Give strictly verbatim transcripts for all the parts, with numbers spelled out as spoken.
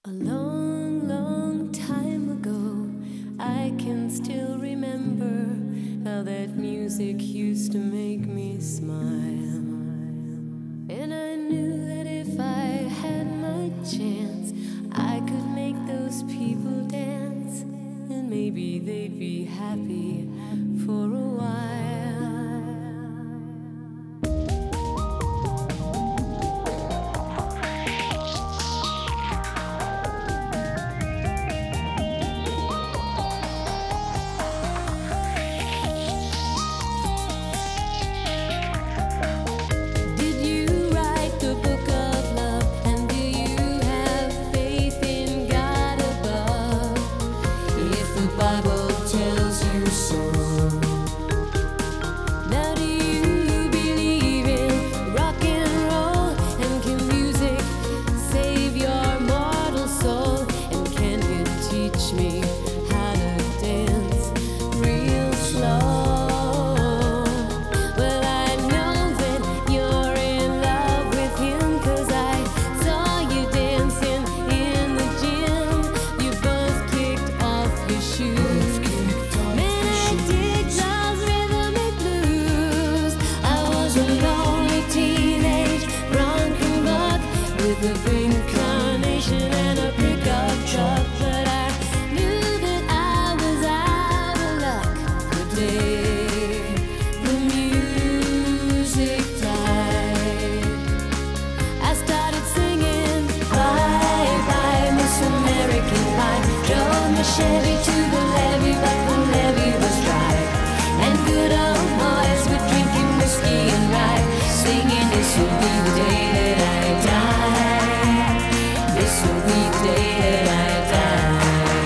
A long, long time ago, I can still remember how that music used to make me smile. And I knew that if I had my chance, I could make those people dance, and maybe they'd be happy for a while. The reincarnation and a pickup truck, but I knew that I was out of luck the day the music died. I started singing bye bye Miss American Pie. Drove my Chevy to the levee, but the levee was dry, and good old boys were drinking whiskey and rye, singing this will be the day that I die. This will be the day that I die.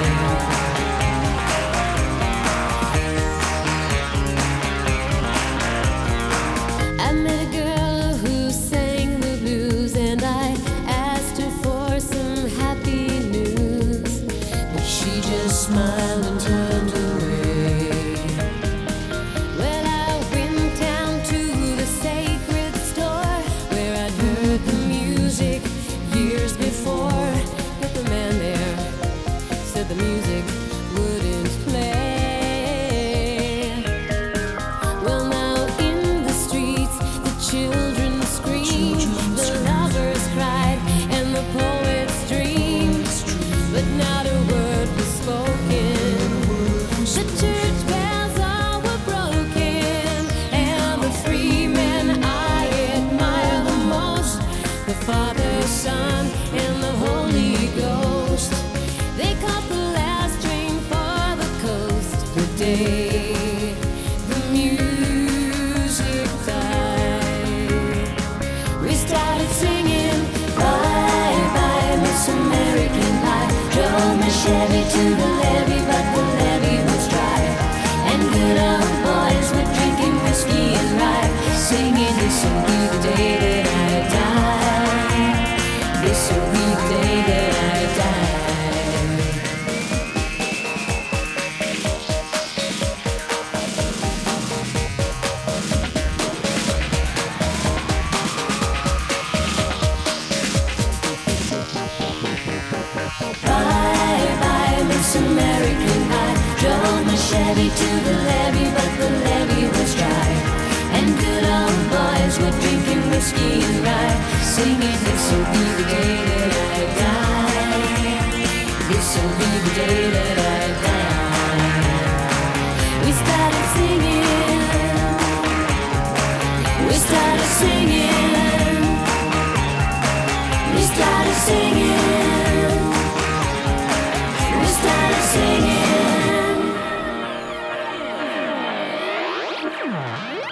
I met a girl who sang the blues, and I asked her for some happy news, but she just smiled and turned away. Well, I went down to the sacred store where I'd heard the music years before, but the man there said the music wouldn't play. Well, now in the streets the children screamed, the lovers cried, and the poets dreamed, but not a word was spoken. The church bells all were broken, and the three men I admire the most, the Father, Son, and the Holy Ghost, they caught the last train for the coast the day the music died. We started singing bye bye Miss American Pie. Drove my Chevy to the levee, but the levee was dry, and good old boys were drinking whiskey and rye, singing this will be the day that I die. This will be the day that I die. Bye bye Miss American Pie. Drove my Chevy to the levee, but the levee was dry, and good old boys were drinking whiskey and rye, singing this will be the day that I die. This will be the day that I die. We started singing, we started singing, we started singing, we started singing.